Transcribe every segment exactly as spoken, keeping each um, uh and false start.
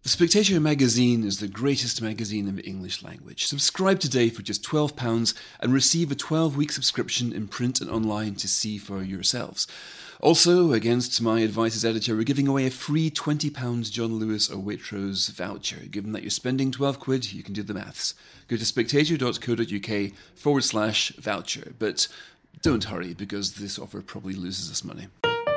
The Spectator magazine is the greatest magazine in the English language. Subscribe today for just twelve pounds and receive a twelve-week subscription in print and online to see for yourselves. Also, against my advice as editor, we're giving away a free twenty pounds John Lewis or Waitrose voucher. Given that you're spending twelve quid, you can do the maths. Go to spectator.co.uk forward slash voucher. But don't hurry, because this offer probably loses us money.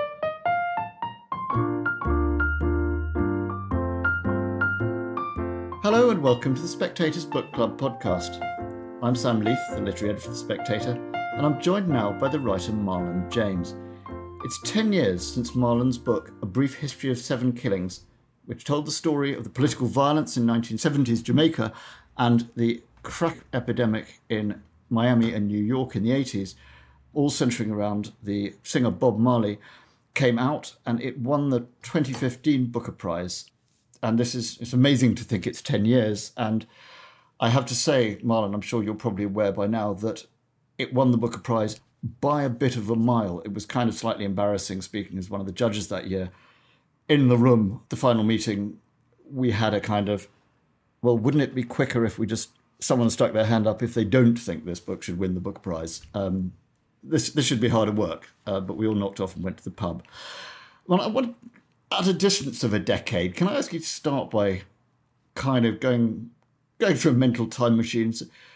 Hello and welcome to the Spectator's Book Club podcast. I'm Sam Leith, the literary editor of The Spectator, and I'm joined now by the writer Marlon James. It's ten years since Marlon's book, A Brief History of Seven Killings, which told the story of the political violence in nineteen seventies Jamaica and the crack epidemic in Miami and New York in the eighties, all centering around the singer Bob Marley, came out, and it won the twenty fifteen Booker Prize. And this is, it's amazing to think it's ten years. And I have to say, Marlon, I'm sure you're probably aware by now that it won the Booker Prize by a bit of a mile. It was kind of slightly embarrassing, speaking as one of the judges that year. In the room, the final meeting, we had a kind of, well, wouldn't it be quicker if we just, someone stuck their hand up if they don't think this book should win the Booker Prize? Um, this, this should be harder work, uh, but we all knocked off and went to the pub. Well, I want At a distance of a decade, can I ask you to start by kind of going going through a mental time machine?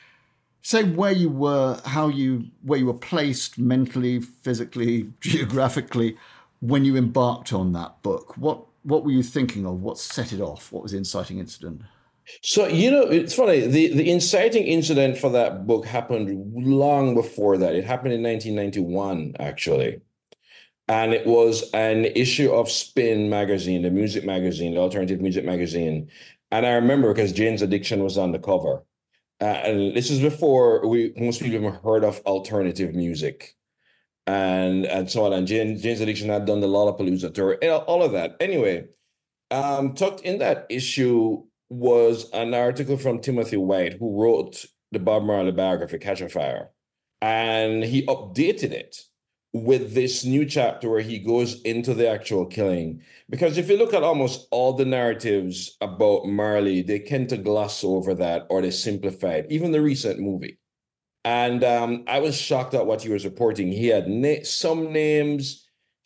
Say where you were, how you where you were placed mentally, physically, geographically when you embarked on that book. What what were you thinking of? What set it off? What was the inciting incident? So, you know, it's funny. The, the inciting incident for that book happened long before that. It happened in nineteen ninety-one, actually. And it was an issue of Spin magazine, the music magazine, the alternative music magazine. And I remember because Jane's Addiction was on the cover. Uh, and this is before we most people even heard of alternative music and, and so on. And Jane, Jane's Addiction had done the Lollapalooza tour, all of that. Anyway, um, tucked in that issue was an article from Timothy White, who wrote the Bob Marley biography, Catch a Fire. And he updated it with this new chapter where he goes into the actual killing. Because if you look at almost all the narratives about Marley, they tend to gloss over that or they simplify it, even the recent movie. And um, I was shocked at what he was reporting. He had na- some names.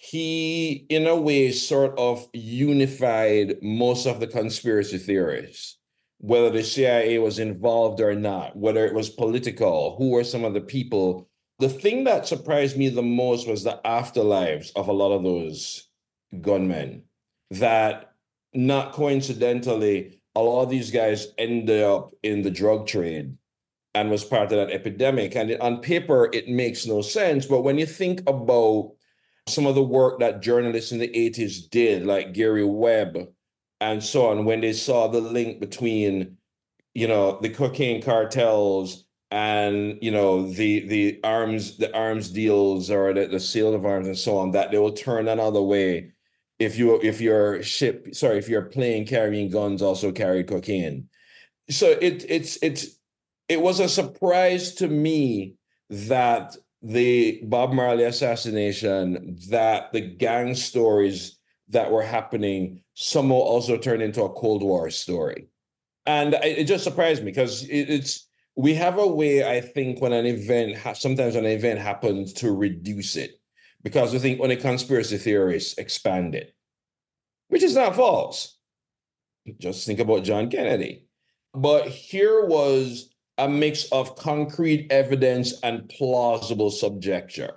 He, in a way, sort of unified most of the conspiracy theories, whether the C I A was involved or not, whether it was political, who were some of the people. The thing that surprised me the most was the afterlives of a lot of those gunmen, that not coincidentally, a lot of these guys ended up in the drug trade and was part of that epidemic. And it, on paper, it makes no sense. But when you think about some of the work that journalists in the eighties did, like Gary Webb and so on, when they saw the link between, you know, the cocaine cartels and, you know, the the arms the arms deals or the, the sale of arms and so on, that they will turn another way if you if your ship sorry if your plane carrying guns also carried cocaine. So it it's it's it was a surprise to me that the Bob Marley assassination, that the gang stories that were happening somehow also turned into a Cold War story, and it, it just surprised me because it, it's. We have a way, I think, when an event, ha- sometimes when an event happens, to reduce it, because we think only conspiracy theories expand it, which is not false. Just think about John Kennedy. But here was a mix of concrete evidence and plausible subjecture.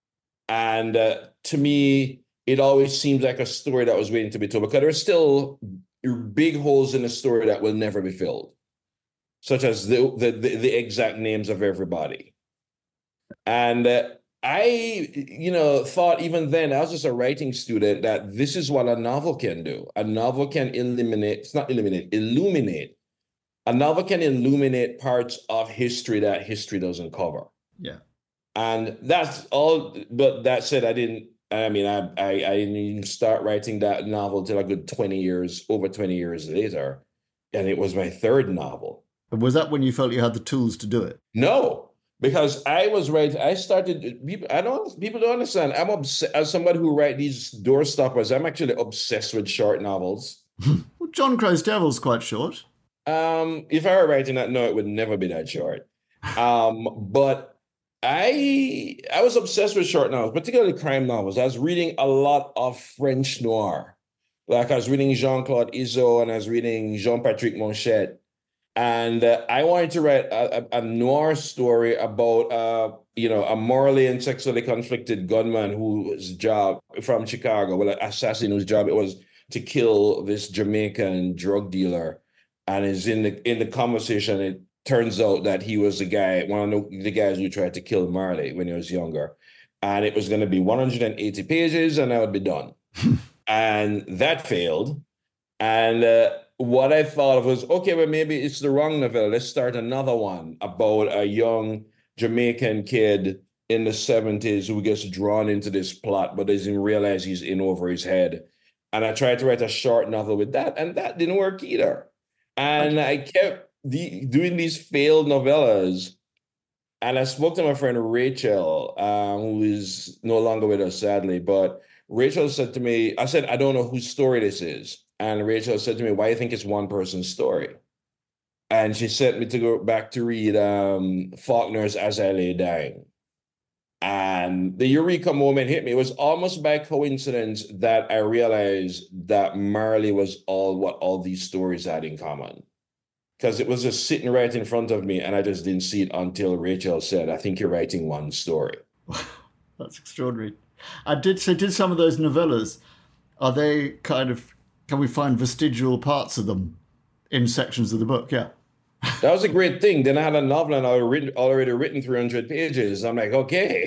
And uh, to me, it always seems like a story that was waiting to be told, because there are still big holes in the story that will never be filled, such as the, the, the, the exact names of everybody. And uh, I, you know, thought even then, I was just a writing student, that this is what a novel can do. A novel can eliminate, it's not eliminate, illuminate. A novel can illuminate parts of history that history doesn't cover. Yeah. And that's all, but that said, I didn't, I mean, I, I, I didn't even start writing that novel till a good twenty years, over twenty years later. And it was my third novel. Was that when you felt you had the tools to do it? No, because I was right. I started, people, I don't, people don't understand. I'm obsessed, as somebody who write these door stoppers, I'm actually obsessed with short novels. Well, John Crow's Devil's quite short. Um, if I were writing that, no, it would never be that short. Um, but I I was obsessed with short novels, particularly crime novels. I was reading a lot of French noir. Like I was reading Jean-Claude Izzo and I was reading Jean-Patrick Monchette. And uh, I wanted to write a, a, a noir story about, uh, you know, a morally and sexually conflicted gunman whose job from Chicago, well, an assassin whose job it was to kill this Jamaican drug dealer. And is in the in the conversation, it turns out that he was the guy, one of the, the guys who tried to kill Marley when he was younger. And it was going to be one hundred eighty pages and I would be done. And that failed. And uh, what I thought of was, okay, well, maybe it's the wrong novella. Let's start another one about a young Jamaican kid in the seventies who gets drawn into this plot, but doesn't realize he's in over his head. And I tried to write a short novel with that, and that didn't work either. And I kept the, doing these failed novellas. And I spoke to my friend Rachel, uh, who is no longer with us, sadly. But Rachel said to me, I said, I don't know whose story this is. And Rachel said to me, why do you think it's one person's story? And she sent me to go back to read um, Faulkner's As I Lay Dying. And the eureka moment hit me. It was almost by coincidence that I realized that Marley was all what all these stories had in common. Because it was just sitting right in front of me, and I just didn't see it until Rachel said, I think you're writing one story. That's extraordinary. I did, so did some of those novellas, are they kind of, can we find vestigial parts of them in sections of the book? Yeah. That was a great thing. Then I had a novel and I had written, already written three hundred pages. I'm like, okay,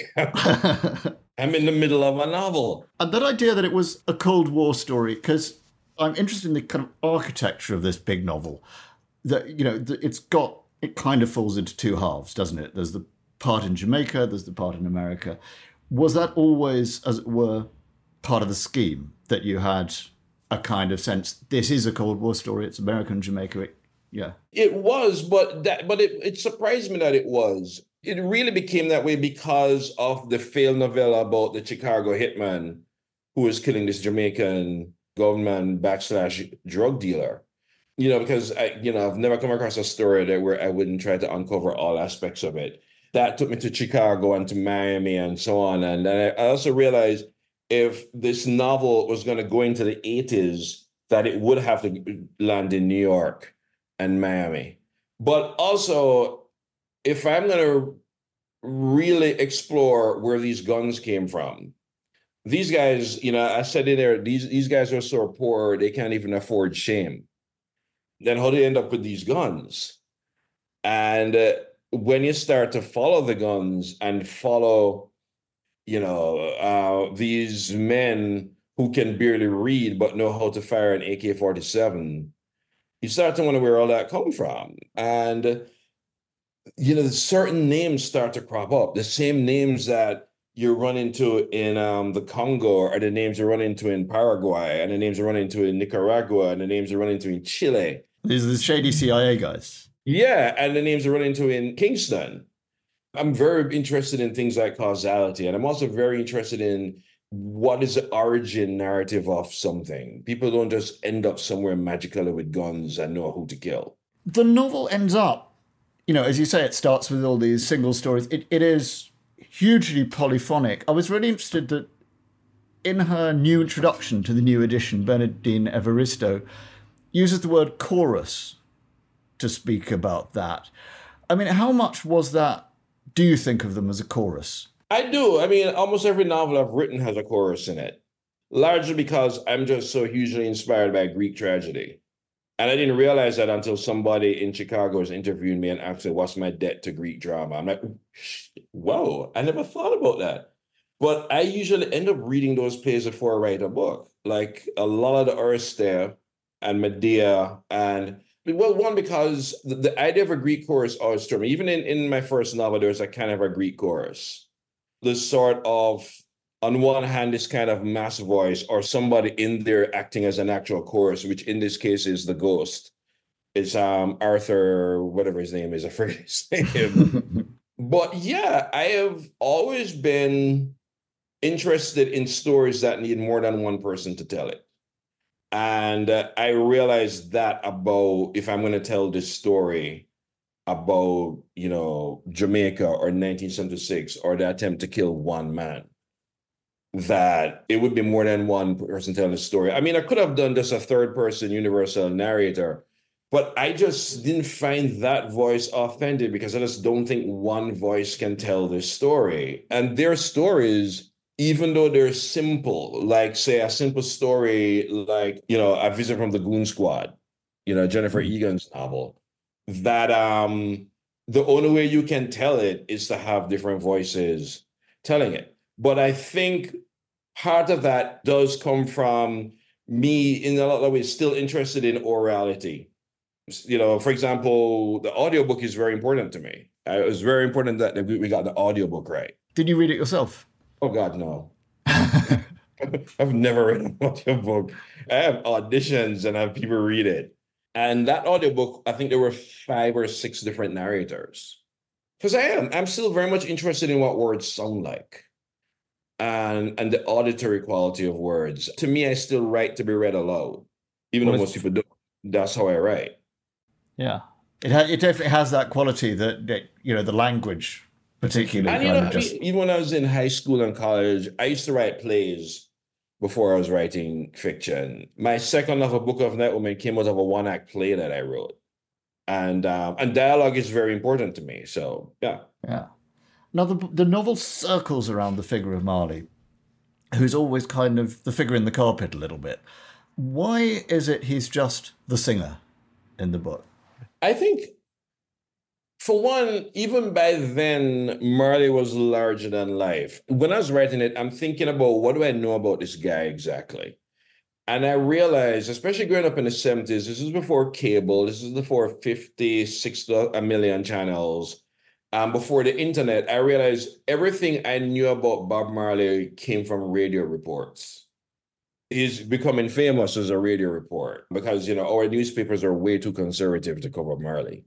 I'm in the middle of a novel. And that idea that it was a Cold War story, because I'm interested in the kind of architecture of this big novel. That, you know, it's got, it kind of falls into two halves, doesn't it? There's the part in Jamaica, there's the part in America. Was that always, as it were, part of the scheme, that you had a kind of sense, this is a Cold War story, it's American Jamaica, it, yeah. It was, but that, but it, it surprised me that it was. It really became that way because of the failed novella about the Chicago hitman who was killing this Jamaican government backslash drug dealer. You know, because I, you know, I've never come across a story that where I wouldn't try to uncover all aspects of it. That took me to Chicago and to Miami and so on. And then I also realized if this novel was going to go into the eighties, that it would have to land in New York and Miami. But also, if I'm going to really explore where these guns came from, these guys, you know, I said in there, these, these guys are so poor, they can't even afford shame. Then how do you end up with these guns? And uh, when you start to follow the guns and follow, you know, uh, these men who can barely read but know how to fire an A K forty-seven, you start to wonder where all that come from. And, you know, certain names start to crop up. The same names that you run into in um, the Congo are the names you run into in Paraguay, and the names you run into in Nicaragua, and the names you run into in Chile. These are the shady C I A guys. Yeah, and the names you run into in Kingston. I'm very interested in things like causality, and I'm also very interested in what is the origin narrative of something. People don't just end up somewhere magically with guns and know who to kill. The novel ends up, you know, as you say, it starts with all these single stories. It It is hugely polyphonic. I was really interested that in her new introduction to the new edition, Bernardine Evaristo uses the word chorus to speak about that. I mean, how much was that, do you think of them as a chorus? I do. I mean, almost every novel I've written has a chorus in it, largely because I'm just so hugely inspired by Greek tragedy. And I didn't realize that until somebody in Chicago was interviewing me and asked me, what's my debt to Greek drama? I'm like, whoa, I never thought about that. But I usually end up reading those plays before I write a book. Like a lot of the Aristae and Medea, and well, one, because the, the idea of a Greek chorus always struck me. Even in, in my first novel, there's a kind of a Greek chorus. This sort of, on one hand, this kind of mass voice or somebody in there acting as an actual chorus, which in this case is the ghost. It's um, Arthur, whatever his name is, I forget his name. But yeah, I have always been interested in stories that need more than one person to tell it. And uh, I realized that about if I'm going to tell this story about, you know, Jamaica or nineteen seventy-six or the attempt to kill one man, that it would be more than one person telling the story. I mean, I could have done just a third person universal narrator, but I just didn't find that voice authentic because I just don't think one voice can tell this story. And their stories, even though they're simple, like say a simple story like, you know, A Visit from the Goon Squad, you know, Jennifer mm-hmm. Egan's novel, that um, the only way you can tell it is to have different voices telling it. But I think part of that does come from me in a lot of ways still interested in orality. You know, for example, the audiobook is very important to me. It was very important that we got the audiobook right. Did you read it yourself? Oh, God, no. I've never read an audiobook. I have auditions and I have people read it. And that audiobook, I think there were five or six different narrators. Because I am, I'm still very much interested in what words sound like and, and the auditory quality of words. To me, I still write to be read aloud, even well, though most people don't. That's how I write. Yeah. It, ha- it definitely has that quality that, that, you know, the language particularly. And, you know, just... I mean, even when I was in high school and college, I used to write plays before I was writing fiction. My second novel, Book of Night Women, came out of a one-act play that I wrote. And um, and dialogue is very important to me. So, yeah. Yeah. Now, the, the novel circles around the figure of Marley, who's always kind of the figure in the carpet a little bit. Why is it he's just the singer in the book? I think, for one, even by then, Marley was larger than life. When I was writing it, I'm thinking about what do I know about this guy exactly? And I realized, especially growing up in the seventies, this is before cable, this is before fifty, sixty, a million channels. Um, before the internet, I realized everything I knew about Bob Marley came from radio reports. He's becoming famous as a radio report because, you know, our newspapers are way too conservative to cover Marley.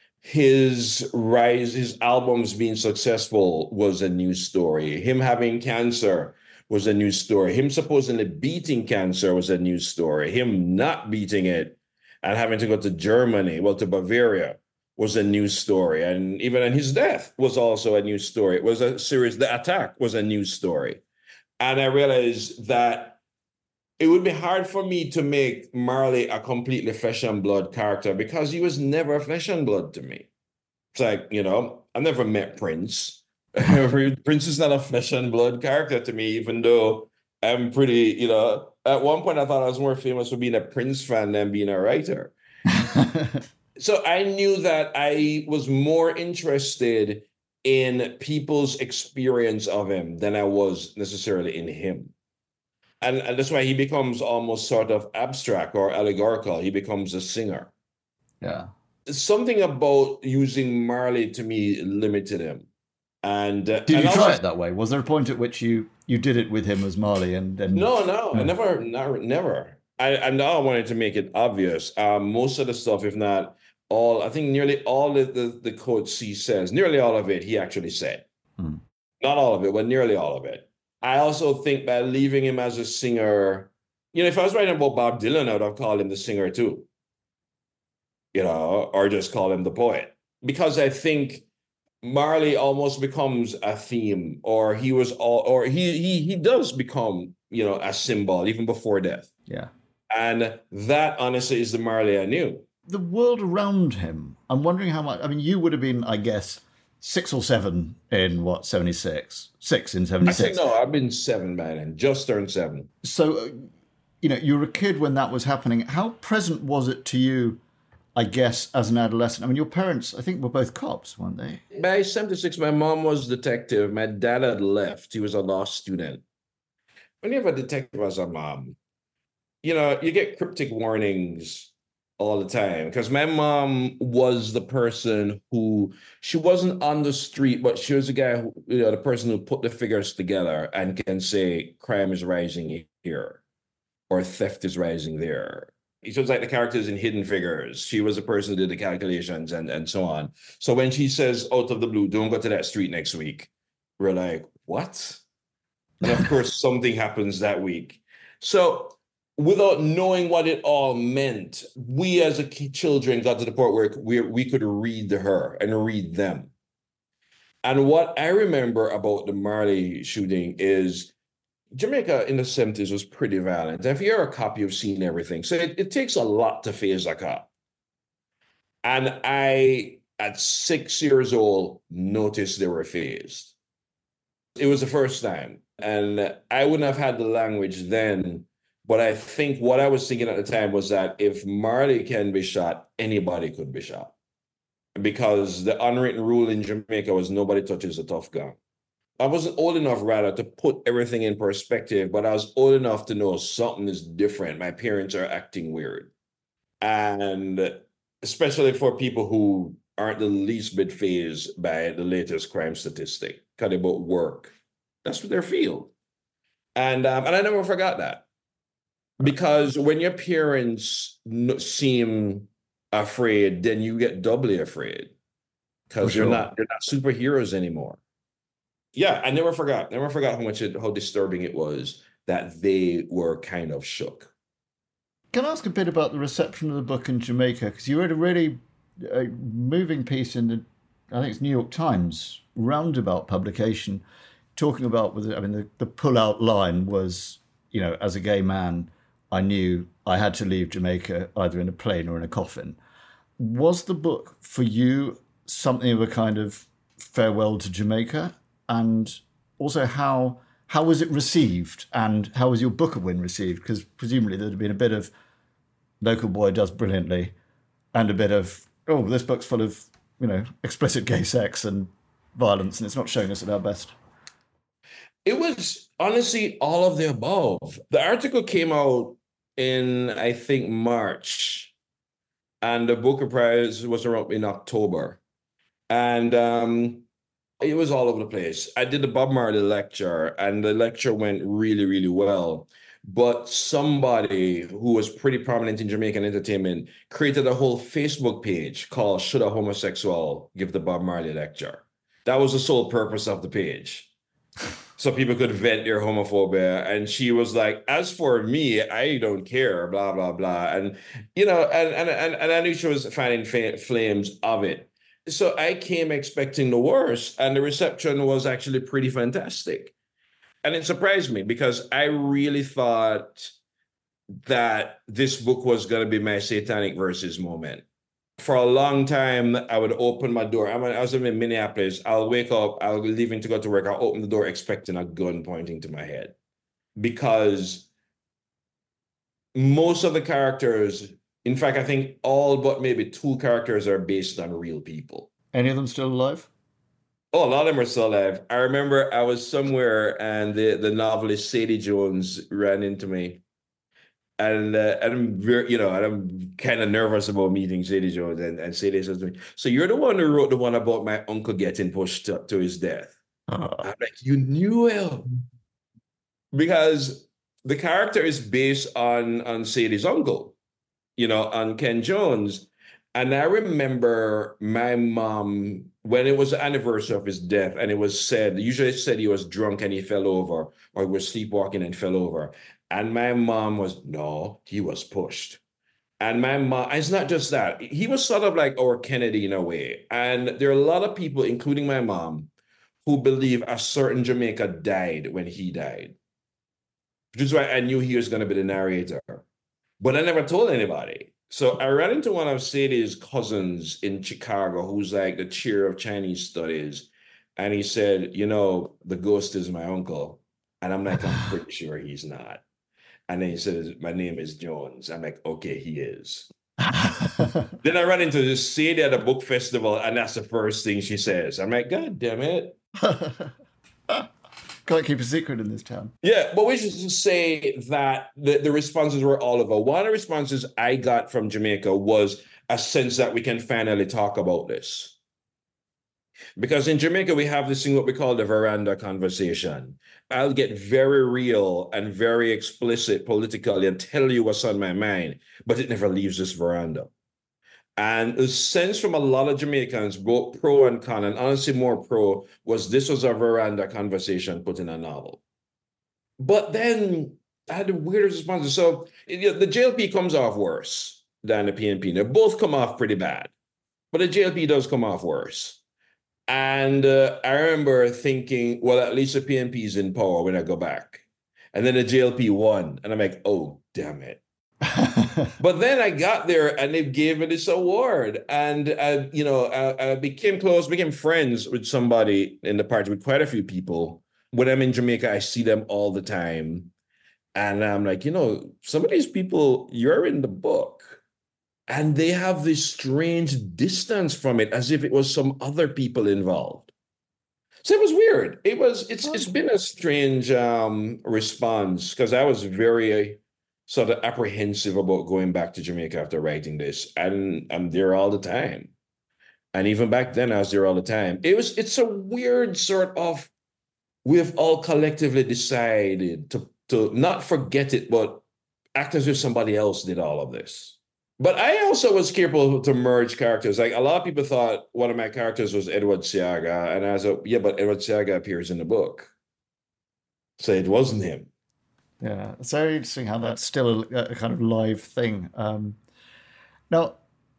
His rise, his albums being successful was a news story. Him having cancer was a news story. Him supposedly beating cancer was a news story. Him not beating it and having to go to Germany, well, to Bavaria, was a news story. And even in his death was also a news story. It was a series, The Attack was a news story. And I realized that it would be hard for me to make Marley a completely flesh and blood character because he was never flesh and blood to me. It's like, you know, I never met Prince. Prince is not a flesh and blood character to me, even though I'm pretty, you know, at one point I thought I was more famous for being a Prince fan than being a writer. So I knew that I was more interested in people's experience of him than I was necessarily in him. And, and that's why he becomes almost sort of abstract or allegorical. He becomes a singer. Yeah. Something about using Marley to me limited him. And uh, did and you also, try it that way? Was there a point at which you you did it with him as Marley and then? No, no, no. I never, never, never. I, I now I wanted to make it obvious. Um, most of the stuff, if not all, I think nearly all of the the quotes he says, nearly all of it, he actually said. Hmm. Not all of it, but nearly all of it. I also think by leaving him as a singer, you know, if I was writing about Bob Dylan, I would have called him the singer too, you know, or just call him the poet. Because I think Marley almost becomes a theme, or he was all, or he he he does become, you know, a symbol even before death. Yeah. And that honestly is the Marley I knew. The world around him, I'm wondering how much, I mean, you would have been, I guess, six or seven in what, seventy-six? Six in seventy-six. I think, no, I've been seven by then, just turned seven. So, uh, you know, you were a kid when that was happening. How present was it to you, I guess, as an adolescent? I mean, your parents, I think, were both cops, weren't they? By seventy-six, my mom was a detective. My dad had left. He was a law student. When you have a detective as a mom, you know, you get cryptic warnings all the time, because my mom was the person who, she wasn't on the street, but she was the guy who, you know, the person who put the figures together and can say crime is rising here or theft is rising there. She was like the characters in Hidden Figures. She was the person who did the calculations and, and so on. So when she says out of the blue, don't go to that street next week, we're like, what? And of course, something happens that week. So without knowing what it all meant, we as a kid, children got to the point where we, we could read her and read them. And what I remember about the Marley shooting is Jamaica in the seventies was pretty violent. If you're a cop, you've seen everything. So it, it takes a lot to phase a cop. And I, at six years old, noticed they were phased. It was the first time. And I wouldn't have had the language then. But I think what I was thinking at the time was that if Marley can be shot, anybody could be shot. Because the unwritten rule in Jamaica was nobody touches a tough gun. I wasn't old enough, rather, to put everything in perspective, but I was old enough to know something is different. My parents are acting weird. And especially for people who aren't the least bit fazed by the latest crime statistic, because they both work. That's what their field. And, um, and I never forgot that. Because when your parents seem afraid, then you get doubly afraid. Because sure. you're not you're not superheroes anymore. Yeah, I never forgot. Never forgot how much it, how disturbing it was that they were kind of shook. Can I ask a bit about the reception of the book in Jamaica? Because you wrote a really uh, moving piece in the, I think it's New York Times roundabout publication, talking about, I mean, the, the pull-out line was, you know, as a gay man, I knew I had to leave Jamaica either in a plane or in a coffin. Was the book for you something of a kind of farewell to Jamaica? And also how how was it received? And how was your Book of Win received? Because presumably there'd have been a bit of local boy does brilliantly and a bit of, oh, this book's full of, you know, explicit gay sex and violence and it's not showing us at our best. It was honestly all of the above. The article came out in, I think, March, and the Booker Prize was around in October. And um, it was all over the place. I did the Bob Marley lecture, and the lecture went really, really well. But somebody who was pretty prominent in Jamaican entertainment created a whole Facebook page called Should a Homosexual Give the Bob Marley Lecture? That was the sole purpose of the page. So people could vent their homophobia. And she was like, as for me, I don't care, blah, blah, blah. And, you know, and and and, and I knew she was fanning flames of it. So I came expecting the worst, and the reception was actually pretty fantastic. And it surprised me because I really thought that this book was going to be my Satanic Verses moment. For a long time, I would open my door. I, mean, I was in Minneapolis. I'll wake up, I'll be leaving to go to work. I'll open the door expecting a gun pointing to my head. Because most of the characters, in fact, I think all but maybe two characters are based on real people. Any of them still alive? Oh, a lot of them are still alive. I remember I was somewhere and the, the novelist Sadie Jones ran into me. And, uh, and I'm very, you know, and I'm kind of nervous about meeting Sadie Jones. And, and Sadie says to me, so you're the one who wrote the one about my uncle getting pushed to, to his death. Oh. I'm like, you knew him. Because the character is based on, on Sadie's uncle, you know, on Ken Jones. And I remember my mom, when it was the anniversary of his death, and it was said, usually it said he was drunk and he fell over, or he was sleepwalking and fell over. And my mom was, no, he was pushed. And my mom, it's not just that. He was sort of like our Kennedy in a way. And there are a lot of people, including my mom, who believe a certain Jamaica died when he died. Which is why I knew he was going to be the narrator. But I never told anybody. So I ran into one of Sadie's cousins in Chicago, who's like the chair of Chinese studies. And he said, you know, the ghost is my uncle. And I'm like, I'm pretty sure he's not. And then he says, my name is Jones. I'm like, okay, he is. Then I run into this Sadie at a book festival, and that's the first thing she says. I'm like, God damn it. Can't keep a secret in this town. Yeah, but we should just say that the, the responses were all over. One of the responses I got from Jamaica was a sense that we can finally talk about this. Because in Jamaica, we have this thing what we call the veranda conversation. I'll get very real and very explicit politically and tell you what's on my mind, but it never leaves this veranda. And the sense from a lot of Jamaicans, both pro and con, and honestly more pro, was this was a veranda conversation put in a novel. But then I had the weirdest responses. So you know, the J L P comes off worse than the P N P. They both come off pretty bad, but the J L P does come off worse. And uh, I remember thinking, well, at least the P N P is in power when I go back. And then the J L P won. And I'm like, oh, damn it. But then I got there and they gave me this award. And, I, you know, I, I became close, became friends with somebody in the party, with quite a few people. When I'm in Jamaica, I see them all the time. And I'm like, you know, some of these people, you're in the book. And they have this strange distance from it, as if it was some other people involved. So it was weird. It was, it's it's been a strange um, response, because I was very sort of apprehensive about going back to Jamaica after writing this. And I'm there all the time. And even back then, I was there all the time. It was, it's a weird sort of, we've all collectively decided to, to not forget it, but act as if somebody else did all of this. But I also was careful to merge characters. Like, a lot of people thought one of my characters was Edward Seaga, and I was like, yeah, but Edward Seaga appears in the book. So it wasn't him. Yeah, it's very interesting how that's still a, a kind of live thing. Um, now,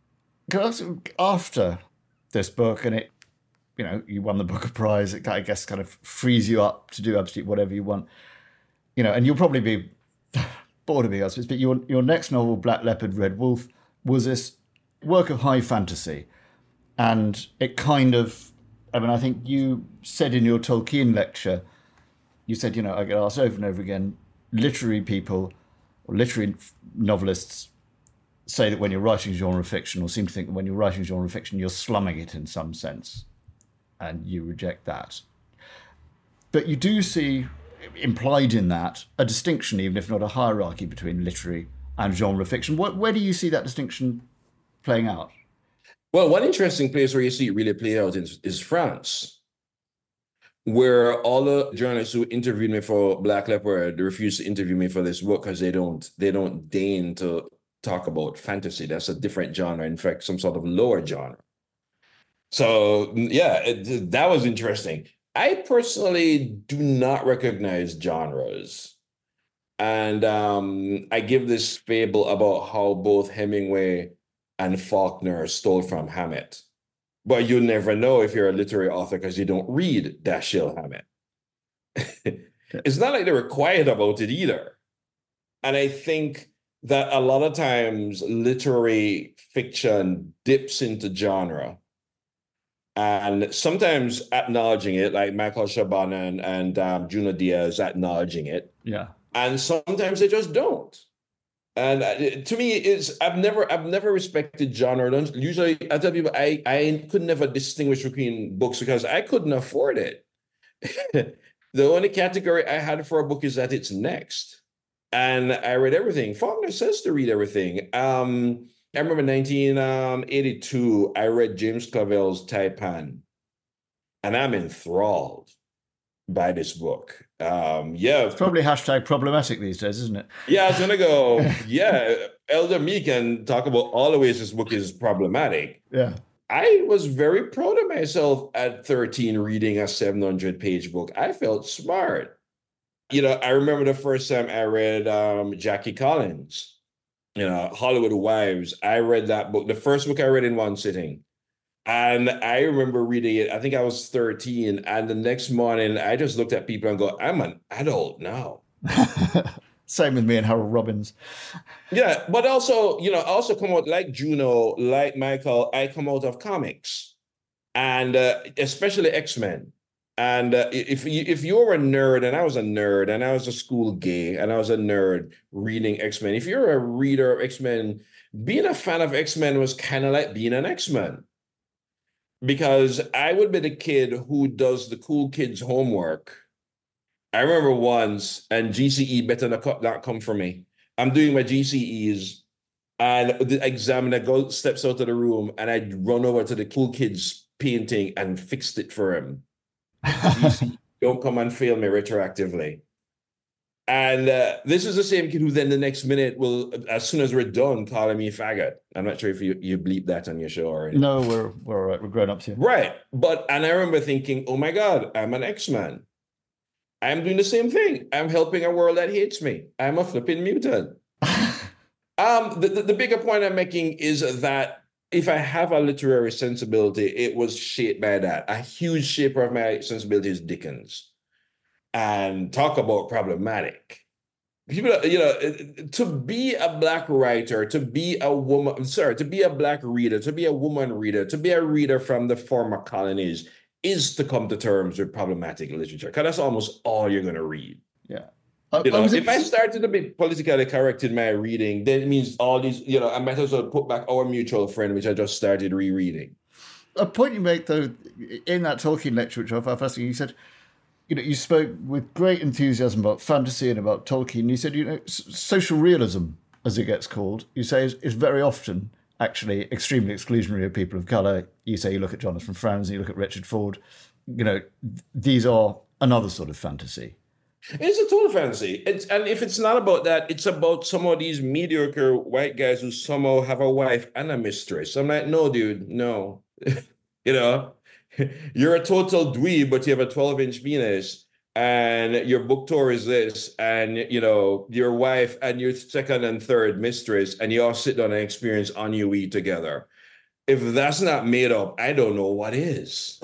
after this book, and it, you know, you won the Booker Prize, it, I guess, kind of frees you up to do absolutely whatever you want. You know, and you'll probably be bored of me, I suppose, but your your next novel, Black Leopard, Red Wolf, was this work of high fantasy. And it kind of, I mean, I think you said in your Tolkien lecture, you said, you know, I get asked over and over again, literary people or literary novelists say that when you're writing genre fiction, or seem to think that when you're writing genre fiction, you're slumming it in some sense. And you reject that. But you do see implied in that a distinction, even if not a hierarchy, between literary and genre fiction. What, where do you see that distinction playing out? Well, one interesting place where you see it really play out is, is France, where all the journalists who interviewed me for Black Leopard refused to interview me for this book because they don't they don't deign to talk about fantasy. That's a different genre, in fact, some sort of lower genre. So yeah, it, that was interesting. I personally do not recognize genres. And um, I give this fable about how both Hemingway and Faulkner stole from Hammett. But you never know if you're a literary author because you don't read Dashiell Hammett. It's not like they were quiet about it either. And I think that a lot of times literary fiction dips into genre. And sometimes acknowledging it, like Michael Chabon and, and um, Junot Diaz acknowledging it. Yeah. And sometimes they just don't. And uh, to me, it's I've never I've never respected genre. Usually, I tell people I I could never distinguish between books because I couldn't afford it. The only category I had for a book is that it's next, and I read everything. Faulkner says to read everything. Um, I remember nineteen eighty-two, I read James Clavell's Taipan, and I'm enthralled by this book. Um, yeah. It's probably hashtag problematic these days, isn't it? Yeah, I was going to go, yeah, Elder Me can talk about all the ways this book is problematic. Yeah. I was very proud of myself at thirteen reading a seven hundred page book. I felt smart. You know, I remember the first time I read um, Jackie Collins, you know, Hollywood Wives. I read that book, the first book I read in one sitting. And I remember reading it, I think I was thirteen. And the next morning, I just looked at people and go, I'm an adult now. Same with me and Harold Robbins. Yeah, but also, you know, I also come out like Juno, like Michael, I come out of comics. And uh, especially X-Men. And uh, if you, if you're a nerd, and I was a nerd, and I was a school gay, and I was a nerd reading X-Men, if you're a reader of X-Men, being a fan of X-Men was kind of like being an X-Men. Because I would be the kid who does the cool kids' homework. I remember once, and G C E better not come for me. I'm doing my G C Es, and the examiner goes steps out of the room, and I run over to the cool kids' painting and fixed it for him. G C E, don't come and fail me retroactively. And uh, this is the same kid who then the next minute will, as soon as we're done, calling me faggot. I'm not sure if you, you bleep that on your show already. No, we're we're all right. We're grown ups here. Right. But, and I remember thinking, oh my God, I'm an X-Man. I'm doing the same thing. I'm helping a world that hates me. I'm a flipping mutant. um, the, the, the bigger point I'm making is that if I have a literary sensibility, it was shaped by that. A huge shaper of my sensibility is Dickens. And talk about problematic. People, you know, to be a Black writer, to be a woman, sorry, to be a Black reader, to be a woman reader, to be a reader from the former colonies is to come to terms with problematic literature, because that's almost all you're going to read. Yeah. You know, I if I started to be politically correct in my reading, then it means all these, you know, I might as well put back Our Mutual Friend, which I just started rereading. A point you make, though, in that Tolkien lecture, which I found fascinating, you said, you know, you spoke with great enthusiasm about fantasy and about Tolkien. You said, you know, social realism, as it gets called, you say is, is very often actually extremely exclusionary of people of colour. You say you look at Jonathan Franzen, you look at Richard Ford. You know, these are another sort of fantasy. It's a total fantasy. It's, and if it's not about that, it's about some of these mediocre white guys who somehow have a wife and a mistress. I'm like, no, dude, no. You know? You're a total dweeb, but you have a twelve-inch penis, and your book tour is this, and, you know, your wife and your second and third mistress, and you all sit down and experience ennui together. If that's not made up, I don't know what is.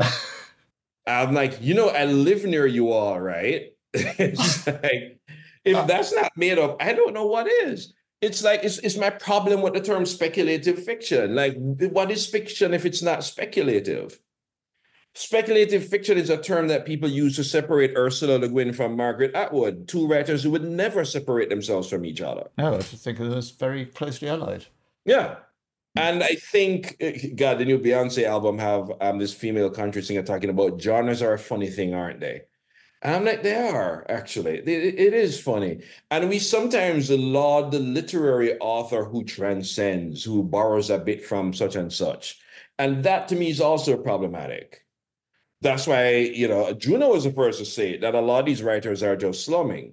I'm like, you know, I live near you all, right? It's like, if that's not made up, I don't know what is. It's like, it's, it's my problem with the term speculative fiction. Like, what is fiction if it's not speculative? Speculative fiction is a term that people use to separate Ursula Le Guin from Margaret Atwood, two writers who would never separate themselves from each other. No, I think of them as very closely allied. Yeah. And I think, God, the new Beyonce album have um, this female country singer talking about genres are a funny thing, aren't they? And I'm like, they are, actually. It, it is funny. And we sometimes laud the literary author who transcends, who borrows a bit from such and such. And that, to me, is also problematic. That's why, you know, Juno was the first to say that a lot of these writers are just slumming.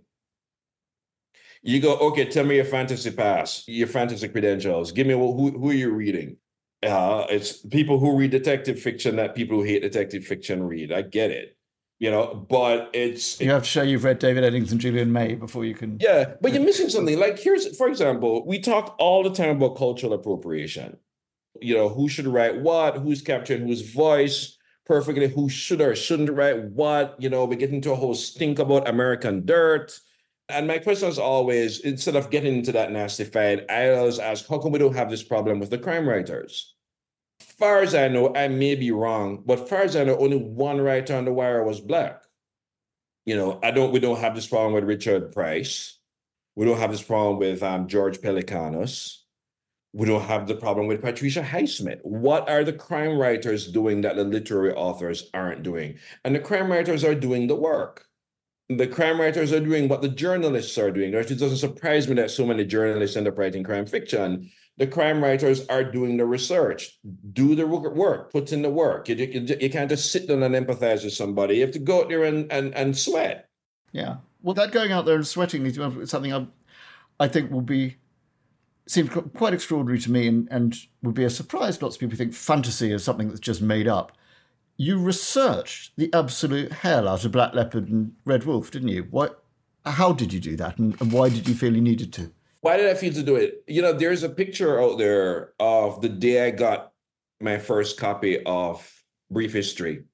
You go, okay, tell me your fantasy past, your fantasy credentials. Give me, who, who are you reading? Uh, it's people who read detective fiction that people who hate detective fiction read. I get it, you know, but it's... You have to show you've read David Eddings and Julian May before you can... Yeah, but you're missing something. Like, here's, for example, we talk all the time about cultural appropriation. You know, who should write what, who's capturing whose voice perfectly, who should or shouldn't write what. You know, we get into a whole stink about American dirt. And my question is always, instead of getting into that nasty fight, I always ask, how come we don't have this problem with the crime writers? Far as I know, I may be wrong, but far as I know, only one writer on The Wire was Black. You know, I don't. We don't have this problem with Richard Price. We don't have this problem with um, George Pelecanos. We don't have the problem with Patricia Highsmith. What are the crime writers doing that the literary authors aren't doing? And the crime writers are doing the work. The crime writers are doing what the journalists are doing. It doesn't surprise me that so many journalists end up writing crime fiction. The crime writers are doing the research, do the work, put in the work. You, you, you can't just sit down and empathize with somebody. You have to go out there and, and, and sweat. Yeah. Well, that going out there and sweating is something I, I think will be, seems quite extraordinary to me, and, and would be a surprise. Lots of people think fantasy is something that's just made up. You researched the absolute hell out of Black Leopard and Red Wolf, didn't you? What? How did you do that, and, and why did you feel you needed to? Why did I feel to do it? You know, there's a picture out there of the day I got my first copy of Brief History.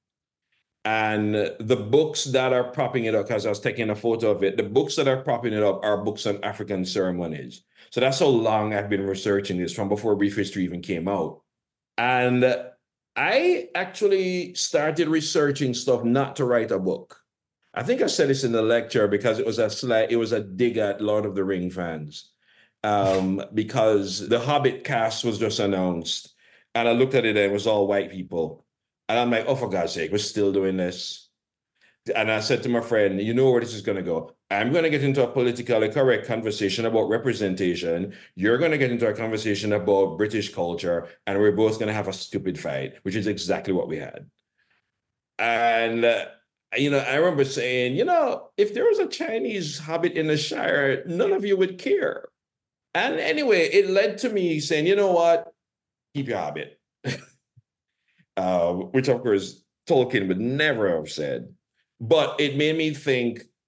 And the books that are propping it up, because I was taking a photo of it, the books that are propping it up are books on African ceremonies. So that's how long I've been researching this, from before Brief History even came out. And I actually started researching stuff not to write a book. I think I said this in the lecture because it was a slight, it was a dig at Lord of the Ring fans. Um, because the Hobbit cast was just announced, and I looked at it and it was all white people. And I'm like, oh, for God's sake, we're still doing this. And I said to my friend, you know where this is going to go. I'm going to get into a politically correct conversation about representation. You're going to get into a conversation about British culture, and we're both going to have a stupid fight, which is exactly what we had. And, uh, you know, I remember saying, you know, if there was a Chinese Hobbit in the Shire, none of you would care. And anyway, it led to me saying, you know what, keep your Hobbit. uh, which, of course, Tolkien would never have said. But it made me think,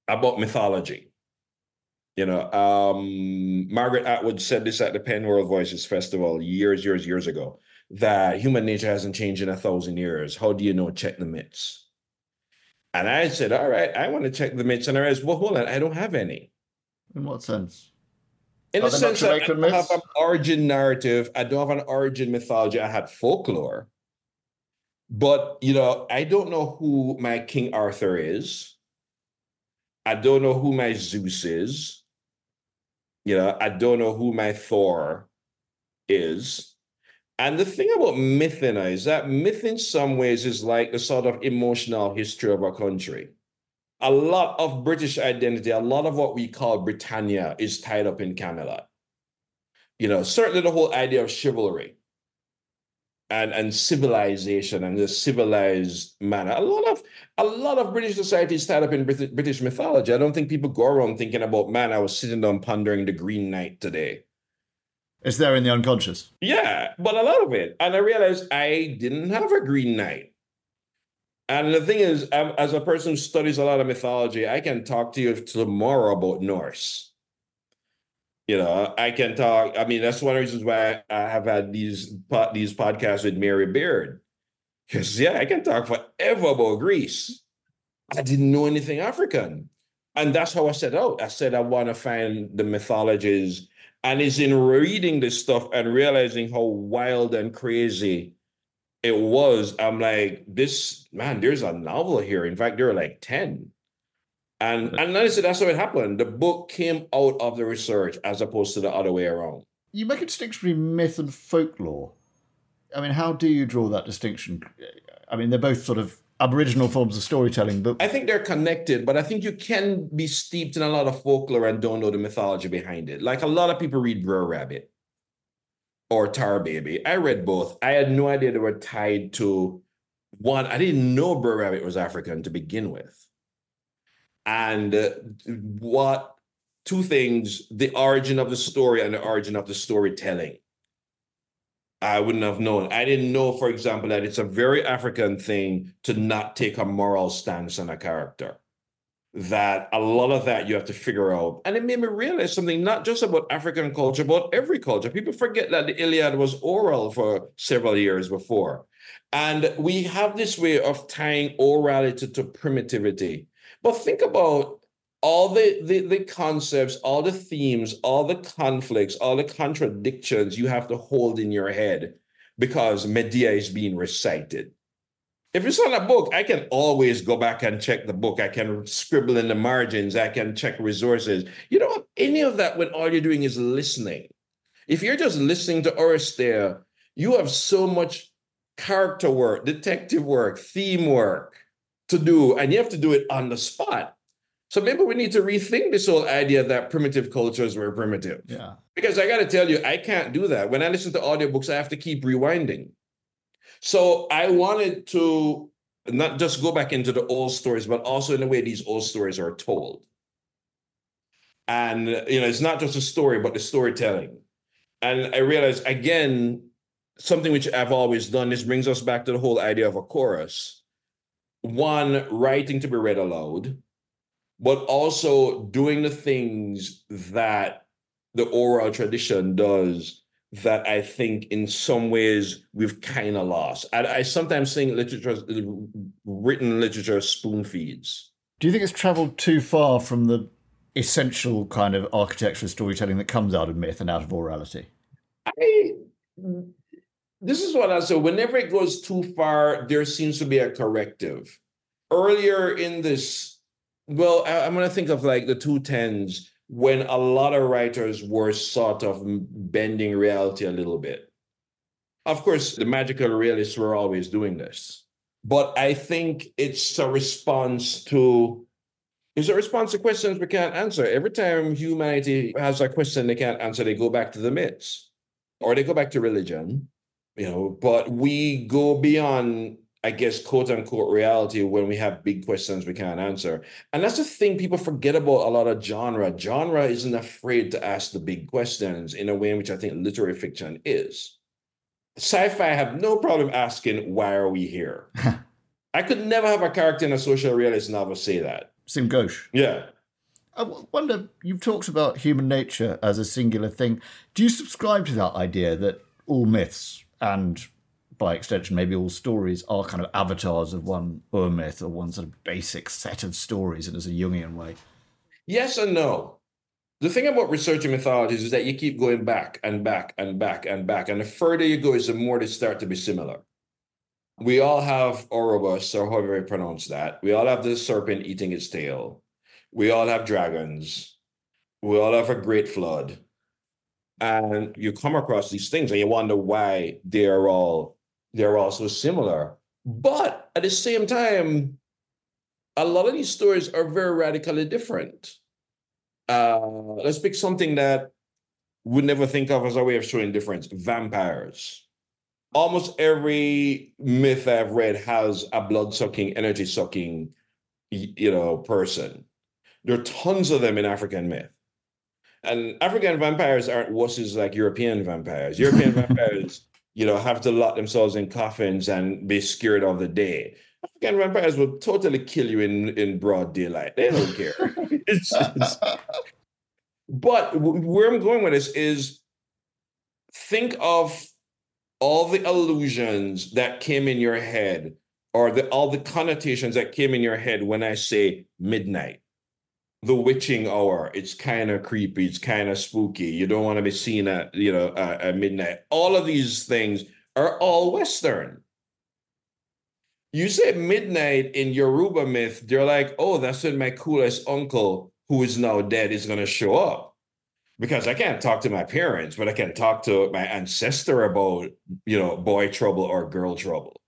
about mythology. You know, um, Margaret Atwood said this at the Penn World Voices Festival years, years, years ago, that human nature hasn't changed in a thousand years. How do you know? Check the myths. And I said, all right, I want to check the myths. And I realized, well, hold on, I don't have any. In what sense? In Are the sense that I don't myths? have an origin narrative, I don't have an origin mythology. I had folklore. But, you know, I don't know who my King Arthur is. I don't know who my Zeus is. You know, I don't know who my Thor is. And the thing about myth in is that myth in some ways is like the sort of emotional history of a country. A lot of British identity, a lot of what we call Britannia is tied up in Camelot. You know, certainly the whole idea of chivalry and, and civilization and the civilized manner. A lot of a lot of British society is tied up in British, British mythology. I don't think people go around thinking about, man, I was sitting down pondering the Green Knight today. It's there in the unconscious. Yeah, but a lot of it. And I realized I didn't have a Green Knight. And the thing is, as a person who studies a lot of mythology, I can talk to you tomorrow about Norse. You know, I can talk. I mean, that's one of the reasons why I have had these these podcasts with Mary Beard. Because, yeah, I can talk forever about Greece. I didn't know anything African. And that's how I set out. I said I want to find the mythologies. And it's in reading this stuff and realizing how wild and crazy it was. I'm like, this, man, there's a novel here. In fact, there are like ten. And, and honestly, that's how it happened. The book came out of the research as opposed to the other way around. You make a distinction between myth and folklore. I mean, how do you draw that distinction? I mean, they're both sort of Aboriginal forms of storytelling, but I think they're connected, but I think you can be steeped in a lot of folklore and don't know the mythology behind it. Like a lot of people read Brer Rabbit or Tar Baby. I read both. I had no idea they were tied to one. I didn't know Brer Rabbit was African to begin with. And uh, what two things, the origin of the story and the origin of the storytelling. I wouldn't have known. I didn't know, for example, that it's a very African thing to not take a moral stance on a character. That a lot of that you have to figure out. And it made me realize something, not just about African culture, but every culture. People forget that the Iliad was oral for several years before. And we have this way of tying orality to primitivity. But think about all the, the, the concepts, all the themes, all the conflicts, all the contradictions you have to hold in your head because Medea is being recited. If it's not a book, I can always go back and check the book. I can scribble in the margins. I can check resources. You don't have any of that when all you're doing is listening. If you're just listening to Oresteia, you have so much character work, detective work, theme work to do, and you have to do it on the spot. So maybe we need to rethink this whole idea that primitive cultures were primitive. Yeah. Because I got to tell you, I can't do that. When I listen to audiobooks, I have to keep rewinding. So I wanted to not just go back into the old stories, but also in the way these old stories are told. And, you know, it's not just a story, but the storytelling. And I realized, again, something which I've always done, this brings us back to the whole idea of a chorus. One, writing to be read aloud, but also doing the things that the oral tradition does that I think in some ways we've kind of lost. I, I sometimes think literature, written literature spoon feeds. Do you think it's traveled too far from the essential kind of architectural storytelling that comes out of myth and out of orality? I, this is what I say. Whenever it goes too far, there seems to be a corrective. Earlier in this, well, I, I'm going to think of like the two tens, when a lot of writers were sort of bending reality a little bit. Of course, the magical realists were always doing this. But I think it's a response to, it's a response to questions we can't answer. Every time humanity has a question they can't answer, they go back to the myths or they go back to religion, you know, but we go beyond, I guess, quote unquote reality when we have big questions we can't answer. And that's the thing people forget about a lot of genre. Genre isn't afraid to ask the big questions in a way in which I think literary fiction is. Sci-fi, I have no problem asking, why are we here? I could never have a character in a social realist novel say that. Sim Ghosh. Yeah. I wonder, you've talked about human nature as a singular thing. Do you subscribe to that idea that all myths and, by extension, maybe all stories are kind of avatars of one ur-myth or one sort of basic set of stories in as a Jungian way? Yes and no. The thing about researching mythologies is that you keep going back and back and back and back. And the further you go, is the more they start to be similar. We all have Ouroboros, or however you pronounce that. We all have the serpent eating its tail. We all have dragons. We all have a great flood. And you come across these things and you wonder why they're all, they're all so similar. But at the same time, a lot of these stories are very radically different. Uh, let's pick something that we'd never think of as a way of showing difference. Vampires. Almost every myth I've read has a blood-sucking, energy-sucking, you know, person. There are tons of them in African myth. And African vampires aren't wusses like European vampires. European vampires, you know, have to lock themselves in coffins and be scared of the day. African vampires will totally kill you in, in broad daylight. They don't care. It's just... But where I'm going with this is, think of all the illusions that came in your head, or the, all the connotations that came in your head when I say midnight. The witching hour, it's kind of creepy, it's kind of spooky. You don't want to be seen at, you know, uh, at midnight. All of these things are all Western. You say midnight in Yoruba myth, they're like, oh, that's when my coolest uncle, who is now dead, is going to show up. Because I can't talk to my parents, but I can talk to my ancestor about, you know, boy trouble or girl trouble.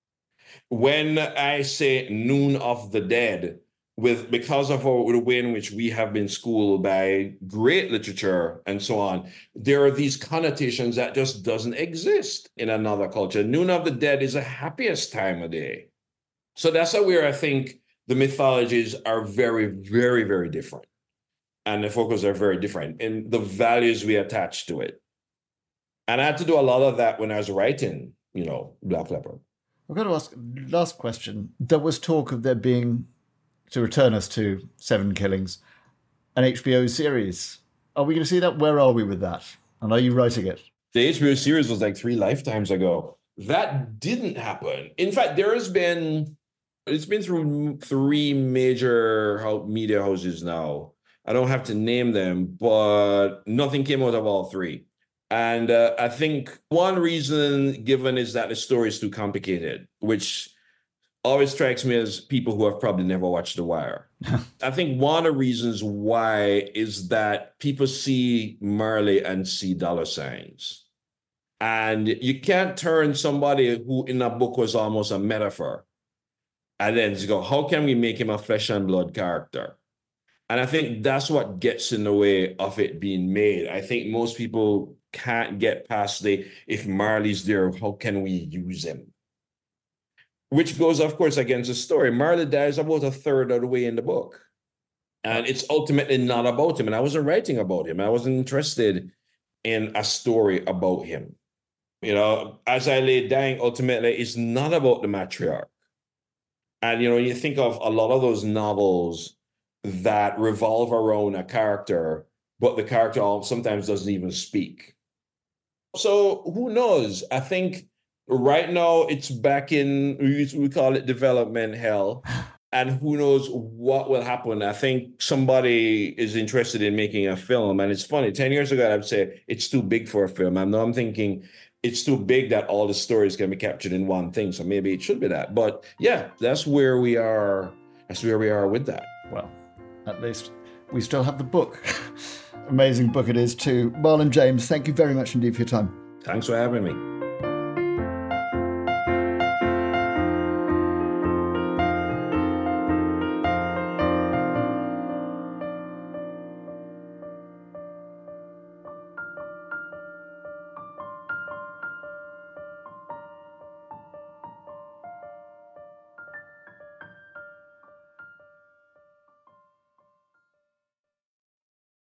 When I say Noon of the Dead, with because of our, the way in which we have been schooled by great literature and so on, there are these connotations that just doesn't exist in another culture. Noon of the Dead is the happiest time of day. So that's where I think the mythologies are very, very, very different. And the focus are very different in the values we attach to it. And I had to do a lot of that when I was writing, you know, Black Leopard. I've got to ask, last question. There was talk of there being, to return us to Seven Killings, an H B O series. Are we going to see that? Where are we with that? And are you writing it? The H B O series was like three lifetimes ago. That didn't happen. In fact, there has been, it's been through three major media houses now. I don't have to name them, but nothing came out of all three. And uh, I think one reason given is that the story is too complicated, which always strikes me as people who have probably never watched The Wire. I think one of the reasons why is that people see Marley and see dollar signs. And you can't turn somebody who in a book was almost a metaphor and then just go, how can we make him a flesh and blood character? And I think that's what gets in the way of it being made. I think most people can't get past the, if Marley's there, how can we use him? Which goes, of course, against the story. Marley dies about a third of the way in the book. And it's ultimately not about him. And I wasn't writing about him. I wasn't interested in a story about him. You know, As I Lay Dying, ultimately, it's not about the matriarch. And, you know, you think of a lot of those novels that revolve around a character, but the character sometimes doesn't even speak. So who knows? I think right now it's back in, we call it development hell. And who knows what will happen. I think somebody is interested in making a film. And it's funny, ten years ago, I would say it's too big for a film. And now I'm thinking it's too big that all the stories can be captured in one thing. So maybe it should be that. But yeah, that's where we are. That's where we are with that. Well, at least we still have the book. Amazing book it is too. Marlon James, thank you very much indeed for your time. Thanks for having me.